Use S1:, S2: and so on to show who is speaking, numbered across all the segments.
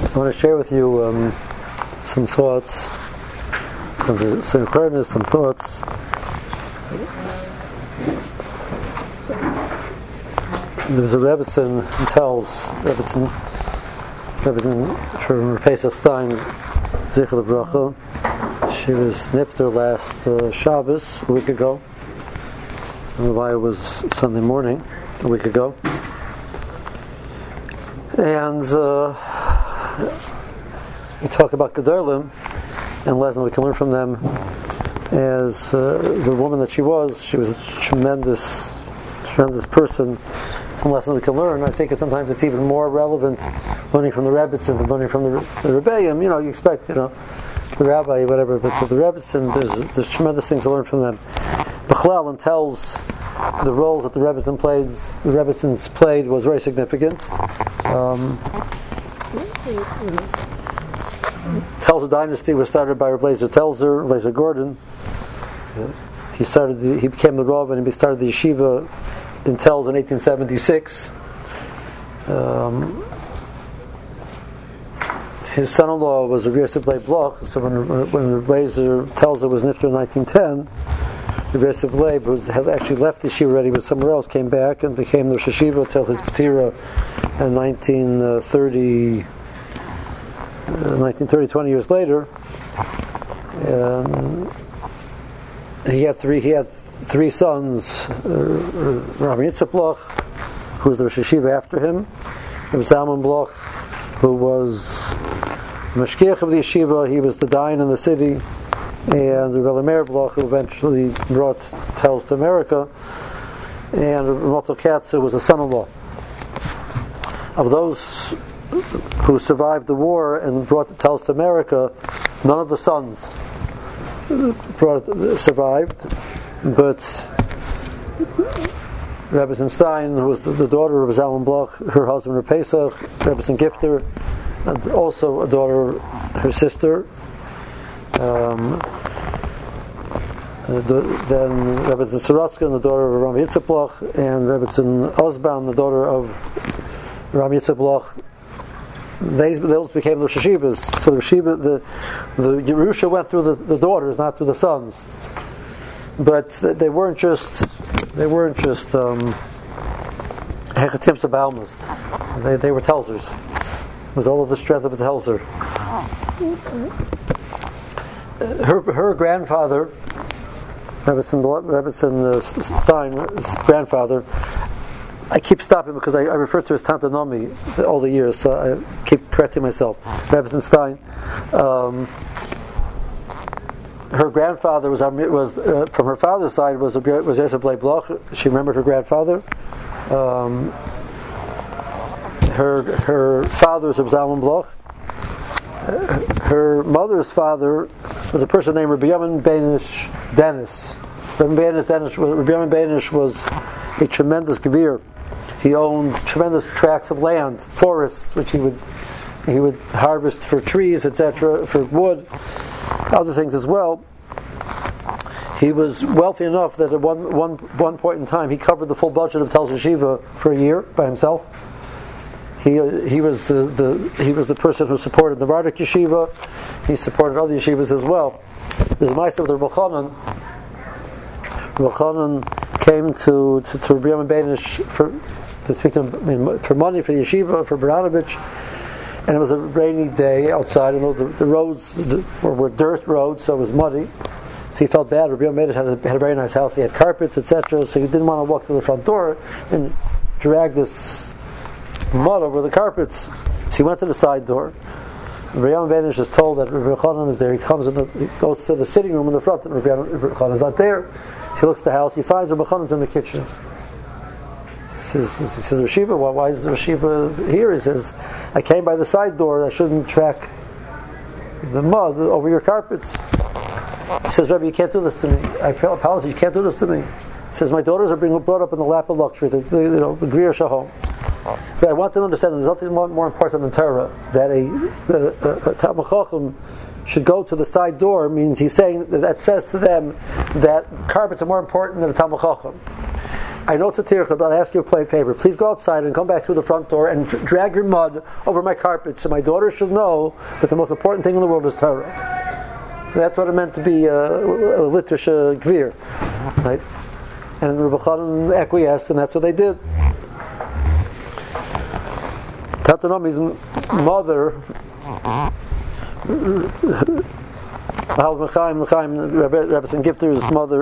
S1: I want to share with you some thoughts, some thoughts. There was a Rebbetzin who tells Rebbetzin from Pesach Stein, Zichel Bracha. She was nifter last Shabbos a week ago. And why it was Sunday morning a week ago. And we talk about Gedolim and lessons we can learn from them. As the woman that she was a tremendous person. Some lessons we can learn. I think sometimes it's even more relevant learning from the Rebbetzin than learning from the Rebbeim. You expect, the rabbi, whatever, but the Rebbetzin, there's tremendous things to learn from them. Bechlel and tells the roles that the Rebbetzins played was very significant. Tells the dynasty was started by Reb Eliezer Telzer, Reb Eliezer Gordon. He became the Rav and he started the yeshiva in Telz in 1876. His son-in-law was Reb Yosef Leib Bloch. So when Reb Eliezer Telzer was nifter in 1910, Reb Yosef Leib, who had actually left the yeshiva already, was somewhere else, came back and became the Rosh Yeshiva till his Petira in 1930, 20 years later. He had three sons. Rabbi Yitzchak Bloch, who was the Rosh Yeshiva after him, Reb Zalman Bloch, who was the Mashgiach of the yeshiva. He was the Dayan in the city, and Reb Meir Bloch, who eventually brought Telz to America, and Reb Motel Katz, who was a son-in-law. Of those who survived the war and brought the Telz to America, none of the sons survived, but Rebbetzin Stein, who was the daughter of Zalman Bloch, her husband Reb Pesach, Rebbetzin Gifter, and also a daughter, her sister. Then Rebbetzin Sorotzkin, the daughter of Rabbi Yitzchak Bloch, and Rebbetzin Osban, the daughter of Rabbi Yitzchak Bloch. Those became the Rosh Yeshivas. So the Yerusha went through the daughters, not through the sons. But they weren't just Hechatim Sabalmas. They were Telzers, with all of the strength of a Telzer. Her grandfather, Rebbetzin Stein's grandfather. I keep stopping because I refer to her as Tante Nomi all the years, so I keep correcting myself. Rebbetzin Stein. Her grandfather was from her father's side was Yosef Leib Bloch. She remembered her grandfather. Her father was Reb Zalman Bloch. Her mother's father was a person named Rabbi Yamin Beinish Dennis. Rabbi Yamin Beinish was a tremendous gevir. He owned tremendous tracts of land, forests, which he would harvest for trees, etc., for wood, other things as well. He was wealthy enough that at one point in time he covered the full budget of Telz Yeshiva for a year by himself. He was the person who supported the Vardik Yeshiva. He supported other yeshivas as well. There's a ma'aser with Reb Elchanan. Reb Elchanan came to Rabbi Yamin Beinish to speak to him for money for the yeshiva, for Baranovich, and it was a rainy day outside, and the roads were dirt roads, so it was muddy. So he felt bad. Rabbi Yamin Beinish had a very nice house. He had carpets, etc. So he didn't want to walk to the front door and drag this mud over the carpets. So he went to the side door. Rabbi Yamin Beinish is told that Rabbi Elchanan is there. He goes to the sitting room in the front, and Rabbi Elchanan is not there. He looks at the house. He finds Rabbi Elchanan's in the kitchen. He says, Rashiba, why is the Rashiba here? He says, I came by the side door. I shouldn't track the mud over your carpets. He says, Rabbi, you can't do this to me. I apologize, you can't do this to me. He says, my daughters are being brought up in the lap of luxury, the Griya Shahom. But I want them to understand that there's nothing more important than Torah. That a Talmid Chacham should go to the side door means he's saying that says to them that carpets are more important than a Talmid Chacham. I know it's a tircha, but I ask you a favor. Please go outside and come back through the front door and drag your mud over my carpet so my daughter should know that the most important thing in the world is Torah. That's what it meant to be a Litvish Gvir. Right? And Rebbe Chanan acquiesced, and that's what they did. Tatanomi's mother, Rebbetzin Gifter's mother,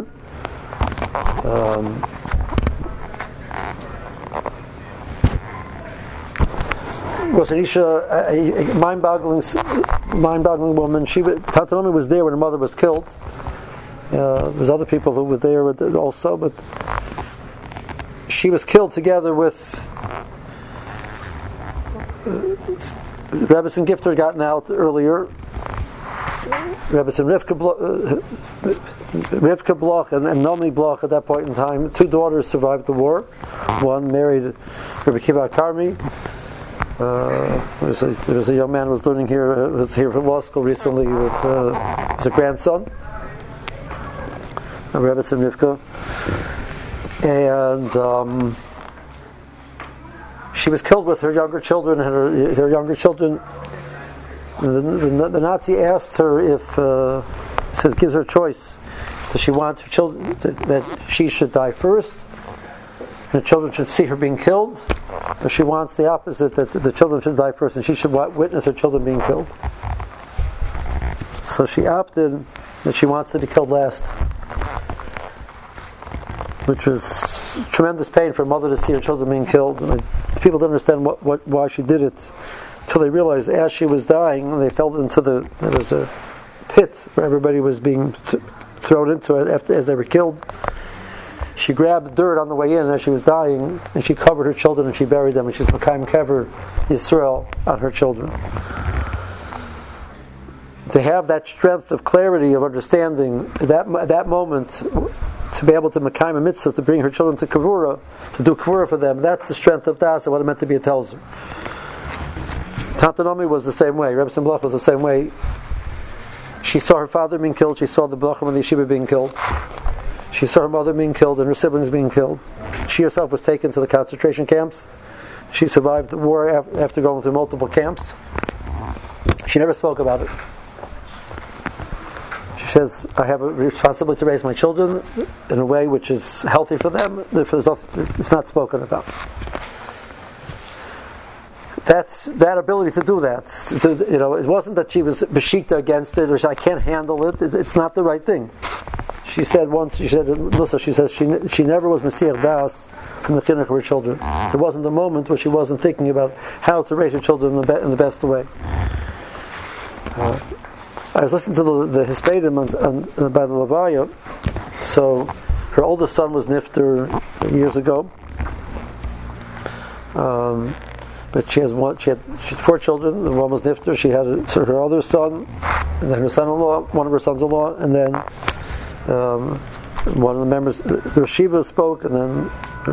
S1: was an Isha, a mind-boggling woman. Tantanomi was there when her mother was killed. There was other people who were there also, but she was killed together with Rebbetzin Gifter had gotten out earlier. Rebbetzin Rivka Bloch and Nomi Bloch at that point in time. 2 daughters survived the war. One married Rebbe Kiva Karmi. There was a young man who was learning here, was here for law school recently. He was a grandson of Rebbetzin Rivka. And she was killed with her younger children, and her younger children. The Nazi asked her if, says, gives her a choice. Does she want her children that she should die first, and the children should see her being killed, or she wants the opposite, that the children should die first and she should witness her children being killed? So she opted that she wants to be killed last, which was tremendous pain for a mother to see her children being killed. And people didn't understand why she did it until they realized as she was dying, they fell into there was a pit where everybody was being thrown into it as they were killed. She grabbed dirt on the way in as she was dying, and she covered her children and she buried them, and she's Mekayim Kever Yisrael on her children. To have that strength of clarity, of understanding, that moment, to be able to Mekayim a mitzvah, to bring her children to Kavura, to do Kavura for them, that's the strength of Das and what it meant to be a Telzer. Tantanomi was the same way. Rebbetzin Bloch was the same way. She saw her father being killed. She saw the Blochim and the Yeshiva being killed. She saw her mother being killed and her siblings being killed. She herself was taken to the concentration camps. She survived the war after going through multiple camps. She never spoke about it. She says, I have a responsibility to raise my children in a way which is healthy for them. Therefore, it's not spoken about. That ability to do that. It wasn't that she was beshita against it, or I can't handle it. It's not the right thing. She said once, she says she never was Mesiach Das from the chinuch of her children. There wasn't a moment where she wasn't thinking about how to raise her children in the best way. I was listening to the Hispedim by the Levaya. So her oldest son was nifter years ago. But she had 4 children. One was nifter. She had her other son, and then her son-in-law, one of her sons-in-law, and then one of the members, the Shiva spoke, and then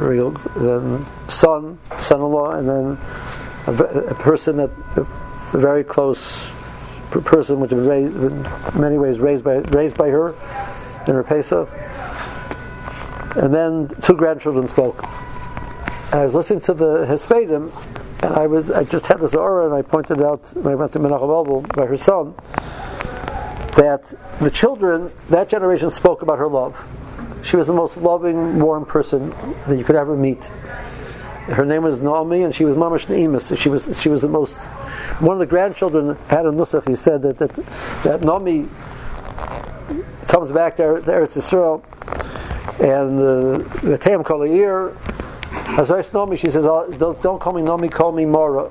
S1: son-in-law, and then a person a very close person, which was raised, in many ways raised by her in her Pesach, and then 2 grandchildren spoke. And I was listening to the Hispedim, and I just had this aura, and I pointed out when I went to Menachem Elbel by her son, that the children, that generation spoke about her love. She was the most loving, warm person that you could ever meet. Her name was Naomi, and she was Mamash Neimus. She was the most. One of the grandchildren had a nusach. He said that Naomi comes back to Eretz Yisrael, and the Tam Kol Ha'ir, as I Naomi, she says, "Don't call me Naomi, call me Mara."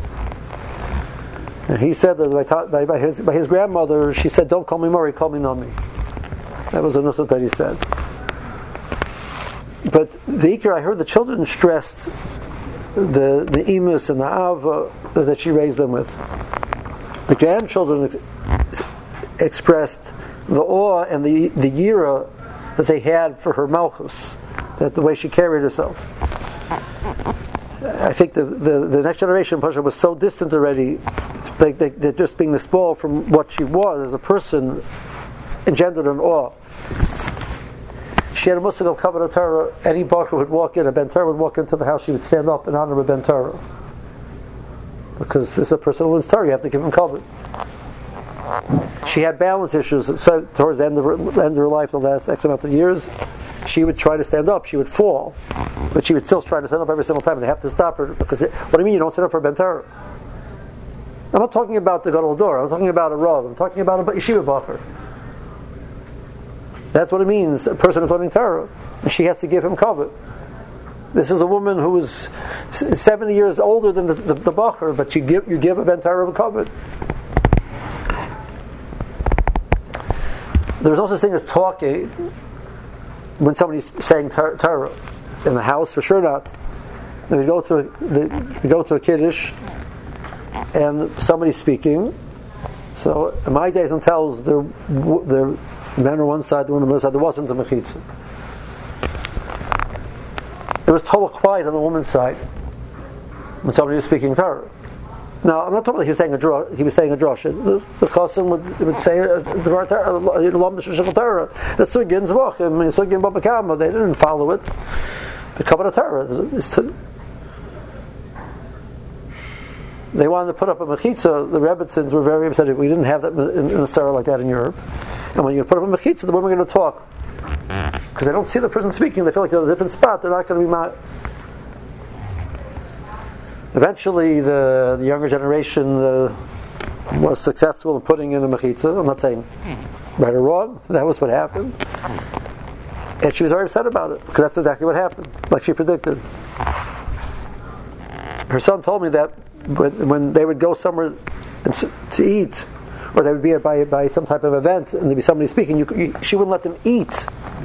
S1: And he said that by his grandmother, she said, "Don't call me Mari, call me Nami." That was a nusach that he said. But the Iker, I heard the children stressed the imus and the ava that she raised them with. The grandchildren expressed the awe and the yira that they had for her malchus, that the way she carried herself. I think the next generation Pasha was so distant already, they're just being spoiled from what she was as a person, engendered an awe. she had a musig of Kavod Torah. Any bacher would walk in, a Ben Torah would walk into the house, she would stand up in honor of a Ben Torah. Because this is a person who learns Torah, you have to give him Kavod. She had balance issues, so towards the end of her life, the last X amount of years, she would try to stand up, she would fall, but she would still try to stand up every single time, and they have to stop her, because, what do you mean you don't stand up for a Ben Torah? I'm not talking about the Gadol Dor, I'm talking about a Rav, I'm talking about a Yeshiva Bacher. That's what it means, a person is learning Torah, and she has to give him Kavod. This is a woman who is 70 years older than the Bacher, but you give a Ben Torah Kavod. There's no such thing as talking when somebody's saying Torah in the house, for sure not. If you go to a kiddush and somebody's speaking. So in my days and tells, the men on one side, the women on the other side. There wasn't a mechitza. It was total quiet on the woman's side when somebody was speaking Torah. Now, I'm not talking about he was saying a drush. He was saying a drush. The chassan would say the Torah. The sugin zvachim, the sugin babakama. They didn't follow it. The Kavod Torah. They wanted to put up a mechitza. The Rebbitzins were very upset. We didn't have that in a Sarah like that in Europe. And when you put up a mechitza, the women are going to talk because they don't see the person speaking. They feel like they're in a different spot. They're not going to be Eventually, the younger generation was successful in putting in a mechitza. I'm not saying right or wrong. That was what happened. And she was very upset about it, because that's exactly what happened, like she predicted. Her son told me that when they would go somewhere to eat, or they would be by some type of event, and there'd be somebody speaking, she wouldn't let them eat.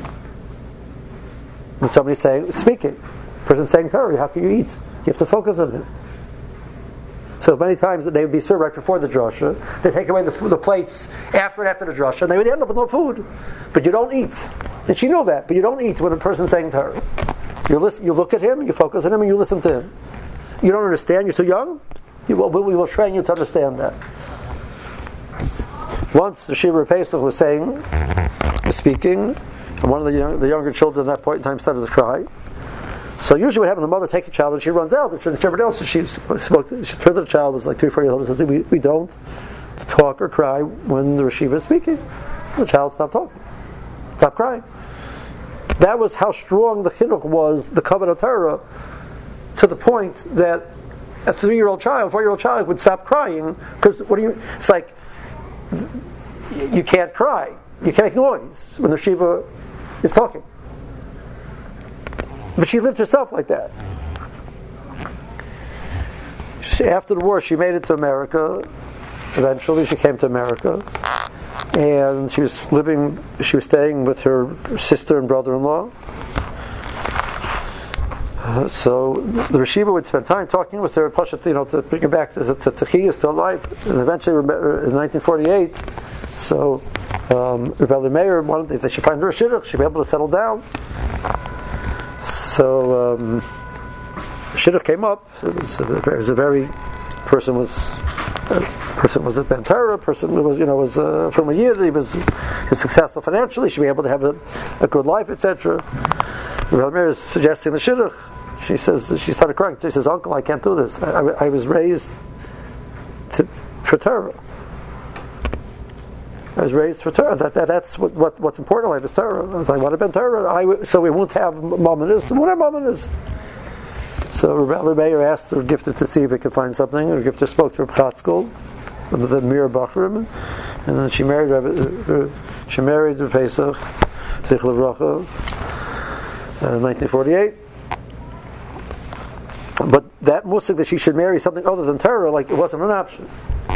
S1: When somebody's speaking, person saying Torah, how can you eat? You have to focus on it. So many times they would be served right before the drasha. They take away the plates after the drasha, and they would end up with no food. But you don't eat. And she knew that, but you don't eat when a person's saying Torah. You look at him, you focus on him, and you listen to him. You don't understand, you're too young? We will train you to understand that. Once the Shiva Pesach was speaking, and one of the younger children at that point in time started to cry. So usually what happens, the mother takes the child and she runs out. Everybody else, she spoke to the child, was like 3-4 years old, and says, we don't talk or cry when the Rashiva is speaking. The child stopped talking. Stopped crying. That was how strong the chinuch was, the Kavod Torah, to the point that a 3-year-old child, 4-year-old child would stop crying, because it's like, you can't cry. You can't make noise when the Shiva is talking. But she lived herself like that. After the war, she made it to America. Eventually, she came to America, and she was staying with her sister and brother-in-law. So the Rashiva would spend time talking with her, to bring her back to Chiyah, still alive. And eventually, in 1948, so Rebbe Meir wanted, if they should find her a shidduch, she'd be able to settle down. So shidduch came up. It was a very person was a Ben Torah. Person was from a yid. He was successful financially. Should be able to have a good life, etc. Rebbe Meir is suggesting the shidduch. She started crying. She says, "Uncle, I can't do this. I was raised for Torah. I was raised for Torah. That's what's important in life is Torah." I was like, "What about Torah?" So we won't have Mamonis. We won't have Mamonis. So Rebbe Meir asked her gifter to see if he could find something. Her gifter spoke to Reb Chatzkel, the Mir Bachrim, and then she married Rebbe Pesach, Zich Levracha, in 1948. But that musik that she should marry something other than Torah, like it wasn't an option.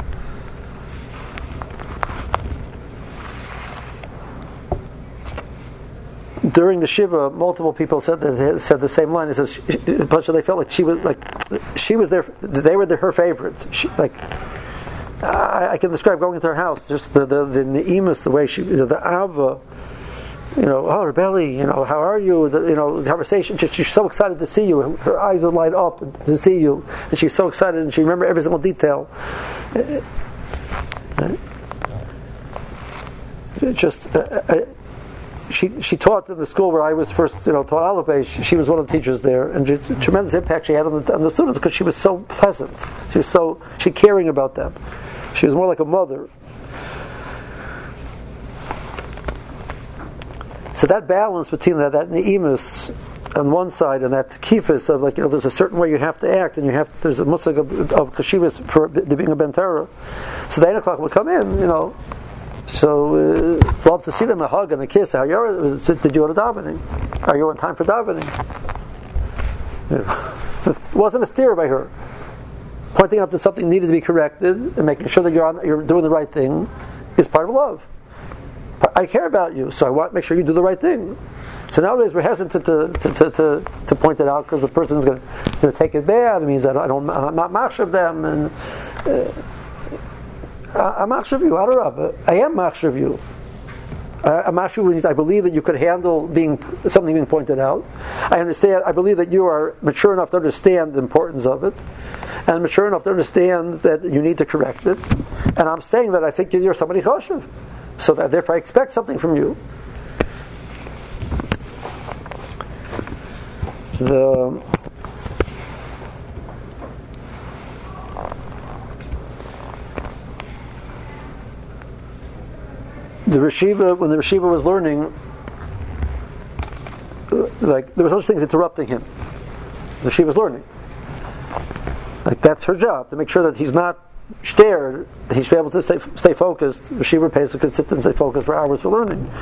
S1: During the Shiva, multiple people said the same line. It says, they felt like she was their, they were her favorite. I can describe going into her house, just the neimus, the way she, the ava, oh Rebelli, how are you? The conversation. She's so excited to see you. Her eyes would light up to see you, and she's so excited, and she remembered every single detail. she taught in the school where I was first, taught Aleph Beis. She was one of the teachers there, and tremendous impact she had on the students because she was so pleasant. She caring about them. She was more like a mother. So that balance between that neimus on one side and that kifis of there's a certain way you have to act, and there's a musik of chashivas for being a ben Torah. So the 8 o'clock would come in, So, love to see them, a hug and a kiss. Did you go to davening? Are you on time for davening? It wasn't a steer by her. Pointing out that something needed to be corrected and making sure that you're doing the right thing is part of love. I care about you, so I want to make sure you do the right thing. So nowadays we're hesitant to point it out because the person's going to take it bad. It means that I'm not machshav them, and I'm machshav you, Adarabah. I am machshav you. I'm machshav. I believe that you could handle something being pointed out. I understand. I believe that you are mature enough to understand the importance of it, and mature enough to understand that you need to correct it. And I'm saying that I think you're somebody choshev, so that therefore I expect something from you. The Reshiva, when the Reshiva was learning, there was no such thing as interrupting him. The Reshiva was learning. That's her job, to make sure that he's not stared, he should be able to stay focused. The Reshiva pays to sit there and stay focused for hours for learning.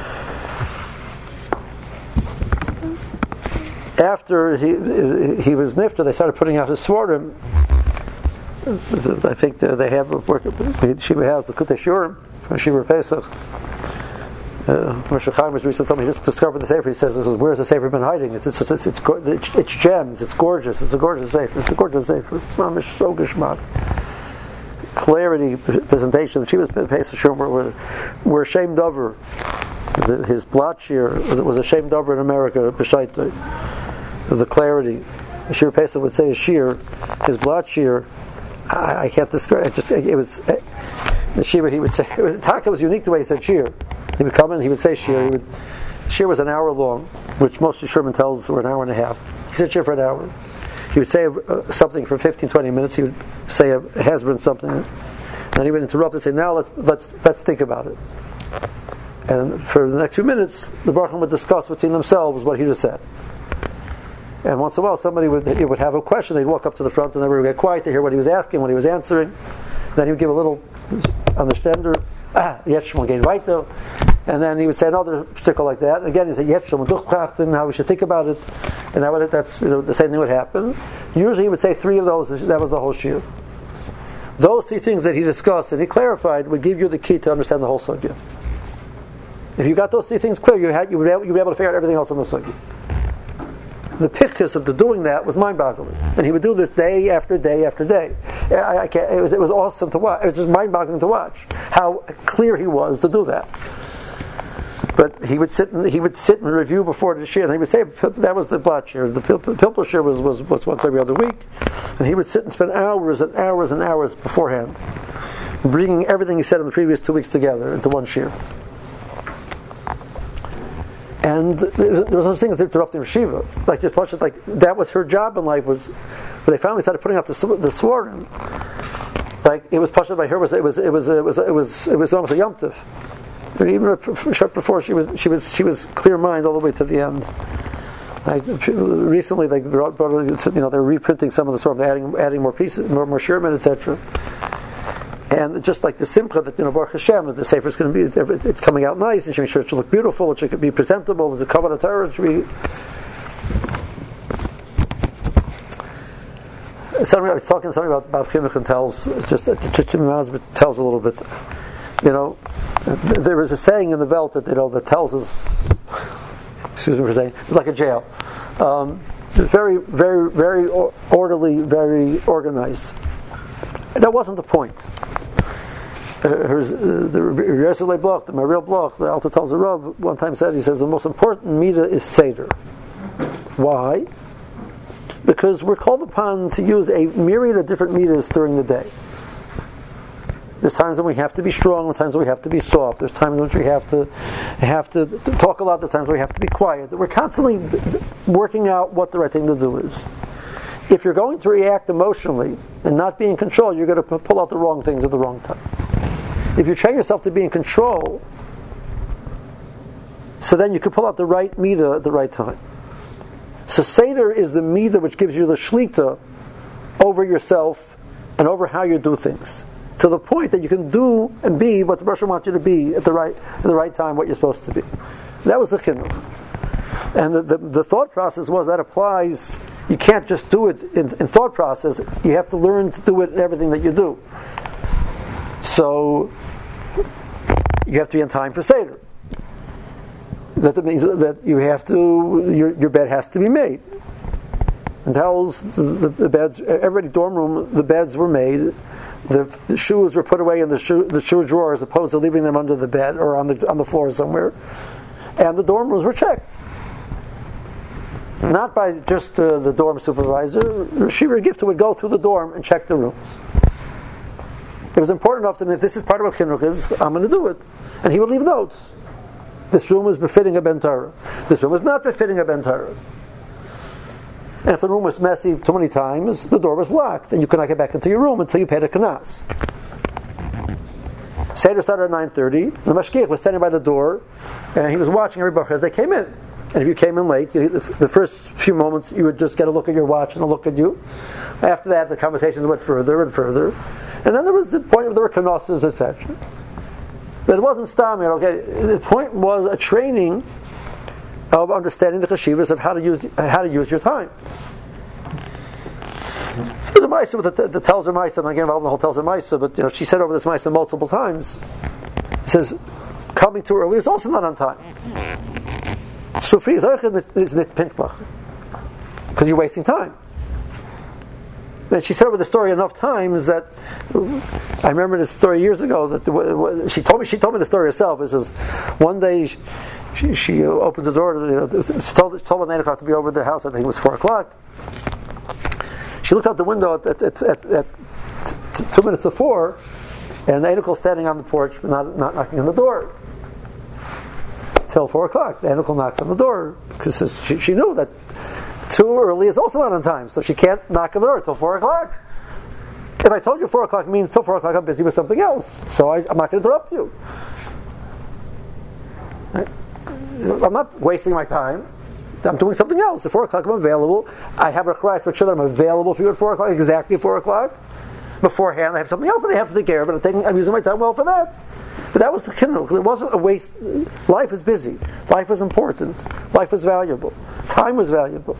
S1: After he was nifter, they started putting out his svarim. I think they have Shiva has the Kutei Shurim from Shiva Pesach. Moshe Chaim was recently told me he just discovered the Sefer. He says, "Where's the Sefer been hiding? It's gems. It's gorgeous. It's a gorgeous Sefer. It's a gorgeous Sefer. Mamish so geschmack." Clarity, presentation. Shiva Pesach Shurim were ashamed of her. His blot shear was ashamed of her in America. B'shaitai. The clarity. Shir Pesach would say his shear, his blot shear. I can't describe. It was the shear. He would say Taka was unique the way he said shear. He would come in. He would say shear. Shear was an hour long, which most of Sherman tells us were an hour and a half. He said shear for an hour. He would say something for 15-20 minutes. He would say a has-been something, and then he would interrupt and say, "Now let's think about it." And for the next few minutes, the Baruch Hu would discuss between themselves what he just said. And once in a while, somebody would have a question. They'd walk up to the front, and everybody would get quiet to hear what he was asking, what he was answering. Then he would give a little understander, Yetshel gain weiter, and then he would say another sticker like that. And again, he said Yetshel duchtrachten, how we should think about it, and that's the same thing would happen. Usually, he would say 3 of those. That was the whole shiur. Those 3 things that he discussed and he clarified would give you the key to understand the whole sugya. If you got those 3 things clear, you'd be able to figure out everything else on the sugya. The pictures of doing that was mind-boggling, and he would do this day after day after day. It was awesome to watch. It was just mind-boggling to watch how clear he was to do that. But he would sit and review before the shir, and he would say that was the blot shir. The pilpul shir was once every other week, and he would sit and spend hours and hours and hours beforehand, bringing everything he said in the previous 2 weeks together into one shir. And there was no thing as interrupting Shiva. That was her job in life. Was when they finally started putting out the svarim. It was pushed by her. It was almost a yom tov. But even short before she was clear mind all the way to the end. Recently they brought they're reprinting some of the svarim, adding more pieces, more shirman, etc. And just like the simcha that Baruch Hashem, the sefer is going to be, it's coming out nice, and she make sure it should look beautiful, it should be presentable, the cover of the Torah should be. I was talking to somebody about chinuch and tells tells a little bit. There was a saying in the Welt that that tells us. Excuse me for saying it's like a jail. Very, very, very orderly, very organized. That wasn't the point. The Yeselei Bloch, the Mariel Bloch, the Alta tells the Rav, one time said, he says, the most important midah is Seder. Why? Because we're called upon to use a myriad of different midas during the day. There's times when we have to be strong, there's times when we have to be soft, there's times when we have to talk a lot, there's times when we have to be quiet. We're constantly working out what the right thing to do is. If you're going to react emotionally and not be in control, you're going to pull out the wrong things at the wrong time. If you train yourself to be in control, so then you can pull out the right midah at the right time. So Seder is the midah which gives you the shlita over yourself and over how you do things, to the point that you can do and be what the Rosh wants you to be at the right time, what you're supposed to be. That was the chinuch. And the thought process was that applies. You can't just do it in thought process. You have to learn to do it in everything that you do. So you have to be on time for Seder. That means that you have to. Your bed has to be made. And tells the beds, every dorm room, the beds were made. The shoes were put away in the shoe drawer as opposed to leaving them under the bed or on the floor somewhere. And the dorm rooms were checked. Not by just the dorm supervisor. Shiva Gifta would go through the dorm and check the rooms. It was important enough to me, if this is part of what chinuch is, I'm going to do it. And he would leave notes. This room was befitting a Ben Torah. This room was not befitting a Ben Torah. And if the room was messy too many times, the door was locked, and you could not get back into your room until you paid a kanas. Seder started at 9:30. The mashgiach was standing by the door, and he was watching everybody as they came in. And if you came in late, the first few moments you would just get a look at your watch and a look at you. After that, the conversations went further and further. And then there was the point of there were kanasas, etc. But it wasn't stamir, okay? The point was a training of understanding the cheshivas of how to use your time. So the Maisa with the Telzer Maisa, I'm not getting involved in the whole Telzer Maisa, but she said over this Maisa multiple times. It says, coming too early is also not on time. Sufri is nit pintlach, because you're wasting time. And she said over the story enough times that I remember this story years ago that she told me the story herself. It says one day she opened the door. Told my 9 o'clock to be over at the house. I think it was 4 o'clock. She looked out the window at 2 minutes to 4, and the 8 o'clock standing on the porch, not knocking on the door. Till 4 o'clock, the 8 o'clock knocks on the door because she knew that too early is also not on time, so she can't knock on the door till 4 o'clock. If I told you 4 o'clock means till 4 o'clock I'm busy with something else, so I'm not going to interrupt you. I'm not wasting my time. I'm doing something else. At 4 o'clock I'm available. I have a request to make sure that I'm available for you at 4 o'clock, exactly at 4 o'clock. Beforehand I have something else that I have to take care of, and I'm using my time well for that. But that was the chinuch. It wasn't a waste. Life is busy. Life is important. Life is valuable. Time was valuable.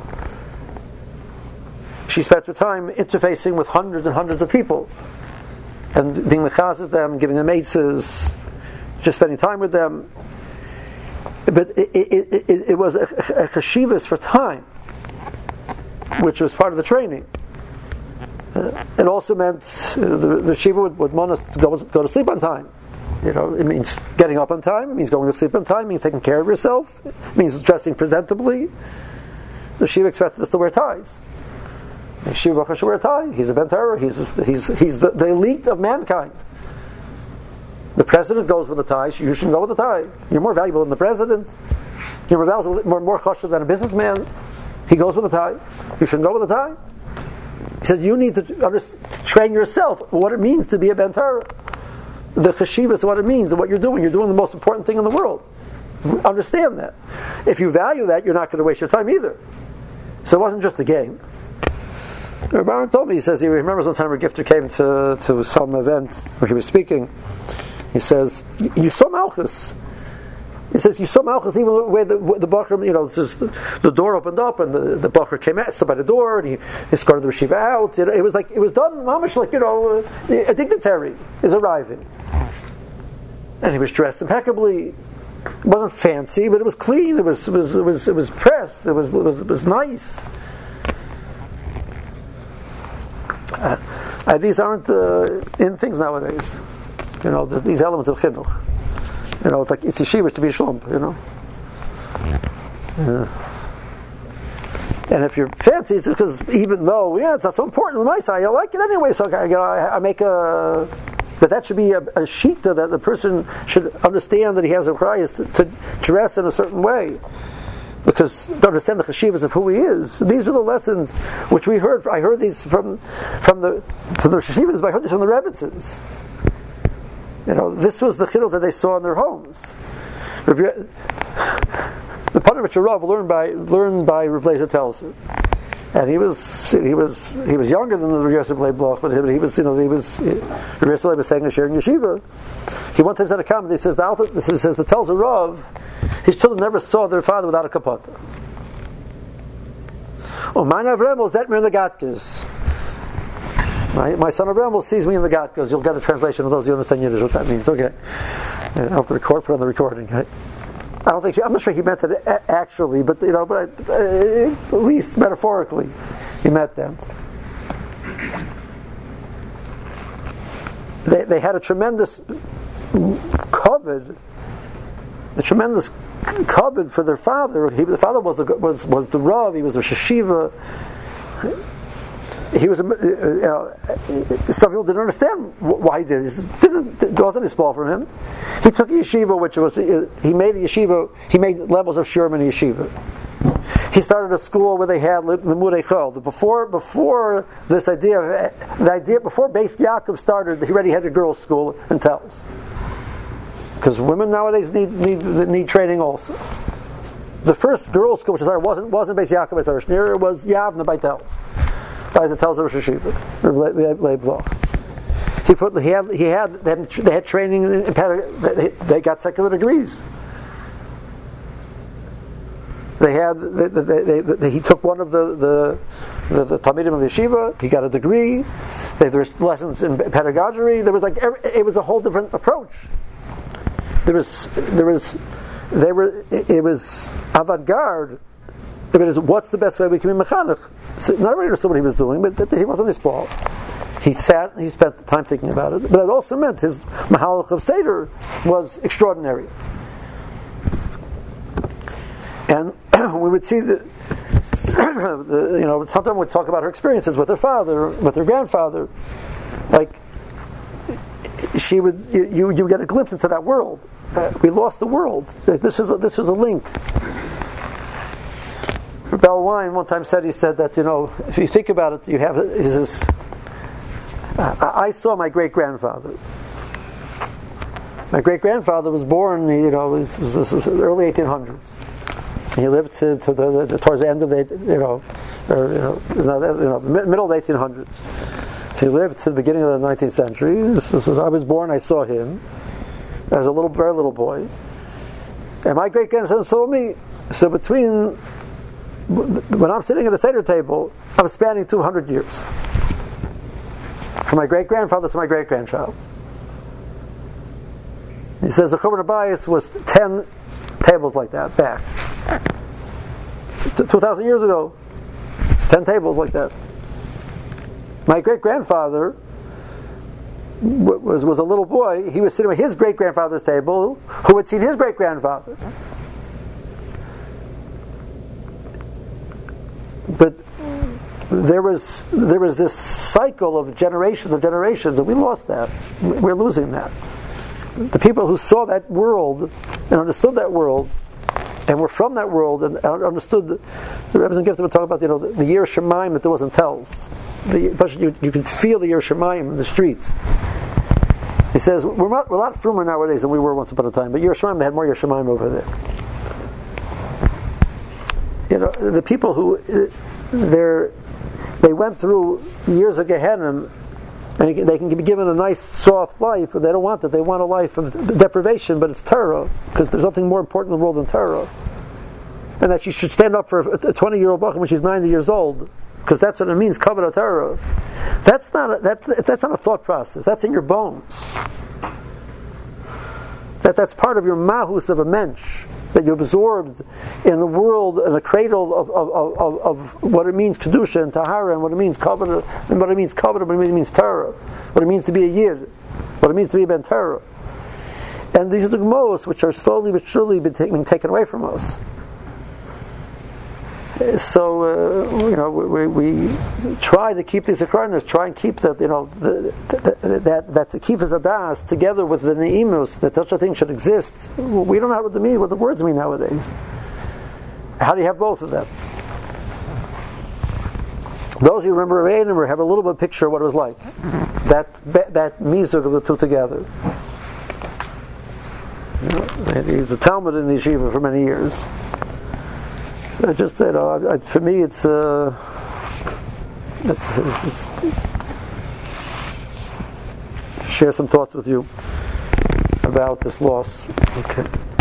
S1: She spent her time interfacing with hundreds and hundreds of people, and being mechazes them, giving them eitzes, just spending time with them. But it was a cheshivas for time, which was part of the training. It also meant the shiva would want us to go to sleep on time. It means getting up on time. It means going to sleep on time. It means taking care of yourself. It means dressing presentably. The Shiva expected us to wear ties. The Shiva Baruch should wear a tie. He's a Ben Torah. He's the elite of mankind. The president goes with a tie. You shouldn't go with a tie. You're more valuable than the president. You're more chashuv than a businessman. He goes with a tie. You shouldn't go with a tie. He said you need to train yourself what it means to be a Ben Torah. The cheshivah is what it means and what you're doing. You're doing the most important thing in the world. Understand that. If you value that, you're not going to waste your time either. So it wasn't just a game. Baron told me, he says he remembers one time a gifter came to some event where he was speaking. He says, you saw Malchus. He says, you saw Malchus even where the Bachar, the door opened up and the Bachar came out, stood by the door, and he escorted the Yeshiva out. It was done, mamish, a dignitary is arriving. And he was dressed impeccably. It wasn't fancy, but it was clean. It was pressed. It was nice. These aren't in things nowadays. These elements of chinuch. It's like it's yeshiva to be shlomp. And if you're fancy, it's because even though it's not so important on my side, I like it anyway. So I make a that should be a shita that the person should understand that he has a chrayas to dress in a certain way, because to understand the chashivas of who he is. These are the lessons which we heard. I heard these from the chashivas, but I heard these from the Rebbitzins. This was the chidduch that they saw in their homes. The Panovich Rav learned by Rav Lezer Telzer. And he was younger than the Rav Yosef Leib Bloch, but Rav Yosef Leib was saying a share in yeshiva. He one time said a comment. He says the Telzer Rav, his children never saw their father without a kapata. Oh, my Avremel zet mir in the Gatkes. My son Avremel sees me in the Gatkes. You'll get a translation of those who understand Yiddish what that means. Okay, I'll have to put on the recording. Right? I'm not sure he meant it actually, but at least metaphorically, he meant that. They had a tremendous kavod, for their father. The father was the Rav. He was the Sheshiva. He was, some people didn't understand why he did it. It wasn't his fault from him. He took a yeshiva, he made a yeshiva, he made levels of shiurim in a yeshiva. He started a school where they had the Limudei Chol. Before this idea, before Beis Yaakov started, he already had a girls' school in Telz. Because women nowadays need training also. The first girls' school which started wasn't Beis Yaakov as Shneur, it was Yavna by Telz. By the Telz Rosh Hashiva, Leib Bloch. They had training in they got secular degrees. He took one of the Talmidim of the yeshiva. He got a degree. There were lessons in pedagogy. There was it was a whole different approach. It was avant-garde. What's the best way we can be mechanech? So not everybody understood what he was doing, but he wasn't his fault. He spent the time thinking about it. But it also meant his mahalach of Seder was extraordinary. And we would see sometimes we'd talk about her experiences with her father, with her grandfather. Like, she would, you get a glimpse into that world. We lost the world. This was a link. Bell Wine one time said that if you think about it, he says, I saw my great grandfather. My great grandfather was born, it was early 1800s. And he lived towards the end of the middle of the 1800s. So he lived to the beginning of the 19th century. So I was born, I saw him as a very little boy, and my great grandson saw me. So when I'm sitting at a Seder table, I'm spanning 200 years. From my great-grandfather to my great-grandchild. He says the Churban Abayis was 10 tables like that, back. 2,000 years ago, it's 10 tables like that. My great-grandfather was a little boy. He was sitting at his great-grandfather's table, who had seen his great-grandfather. But there was this cycle of generations, and we lost that. We're losing that. The people who saw that world and understood that world, and were from that world and understood the Rebbe's and Gifter would talk about the Yer Shemaim that there wasn't Telz. You could feel the Yer Shemaim in the streets. He says we're a lot frumer nowadays than we were once upon a time, but Yer Shemaim, they had more Yer Shemaim over there. The people who they went through years of Gehenna, and they can be given a nice soft life, but they don't want that. They want a life of deprivation, but it's Torah, because there's nothing more important in the world than Torah. And that she should stand up for a 20-year-old bachur when she's 90 years old, because that's what it means, kavod Torah. That's not a thought process. That's in your bones. That's part of your mahus of a mensch, that you absorbed in the world, in a cradle of what it means kedusha and tahara, and what it means kavod, and what it means Torah, what it means to be a yid, what it means to be a ben Torah. And these are the gemos which are slowly but surely being taken away from us. we try to keep these akranos, try and keep that, that to keep his adas together with the neimus, that such a thing should exist. We don't know what the words mean nowadays. How do you have both of them? Those who remember Rebbeinu have a little bit of picture of what it was like. That mizug of the two together. He was a Talmud in the yeshiva for many years. So I just said, for me, it's share some thoughts with you about this loss. Okay.